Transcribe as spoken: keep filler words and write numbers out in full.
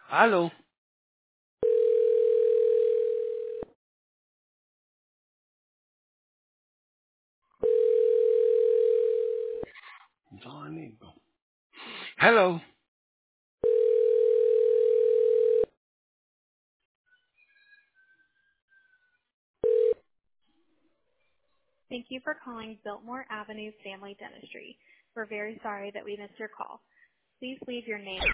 Aló. Domingo. Hello. Thank you for calling Biltmore Avenue Family Dentistry. We're very sorry that we missed your call. Please leave your name